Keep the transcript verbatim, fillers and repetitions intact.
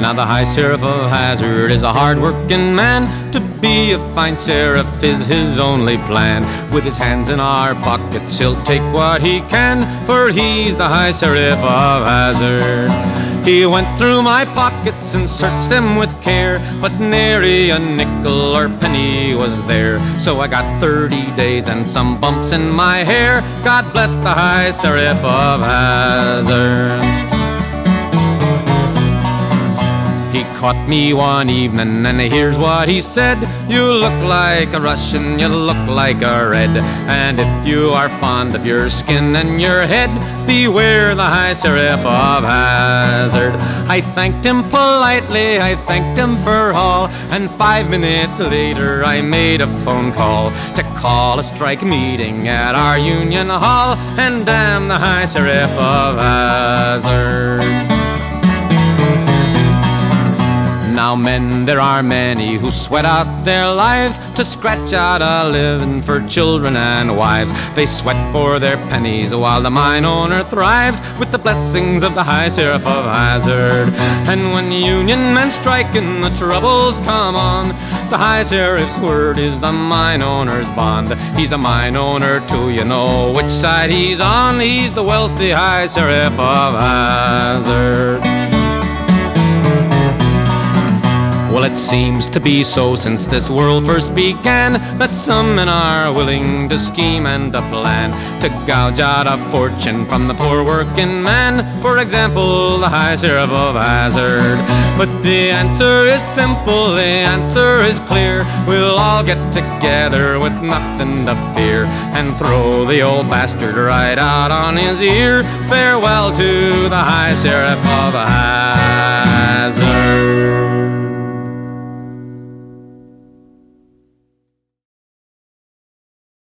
Now the High Sheriff of Hazard is a hard-working man. To be a fine sheriff is his only plan. With his hands in our pockets, he'll take what he can, for he's the High Sheriff of Hazard. He went through my pockets and searched them with care, but nary a nickel or penny was there. So I got thirty days and some bumps in my hair. God bless the High Sheriff of Hazard. He caught me one evening and here's what he said: "You look like a Russian, you look like a Red, and if you are fond of your skin and your head, beware the High Sheriff of Hazard." I thanked him politely, I thanked him for all, and five minutes later I made a phone call to call a strike meeting at our Union Hall and damn the High Sheriff of Hazard. Now men, there are many who sweat out their lives to scratch out a living for children and wives. They sweat for their pennies while the mine owner thrives with the blessings of the High Sheriff of Hazard. And when union men strike and the troubles come on, the High Sheriff's word is the mine owner's bond. He's a mine owner too, you know which side he's on. He's the wealthy High Sheriff of Hazard. Well, it seems to be so since this world first began, that some men are willing to scheme and to plan to gouge out a fortune from the poor working man. For example, the High Sheriff of Hazard. But the answer is simple, the answer is clear: we'll all get together with nothing to fear and throw the old bastard right out on his ear. Farewell to the High Sheriff of Hazard.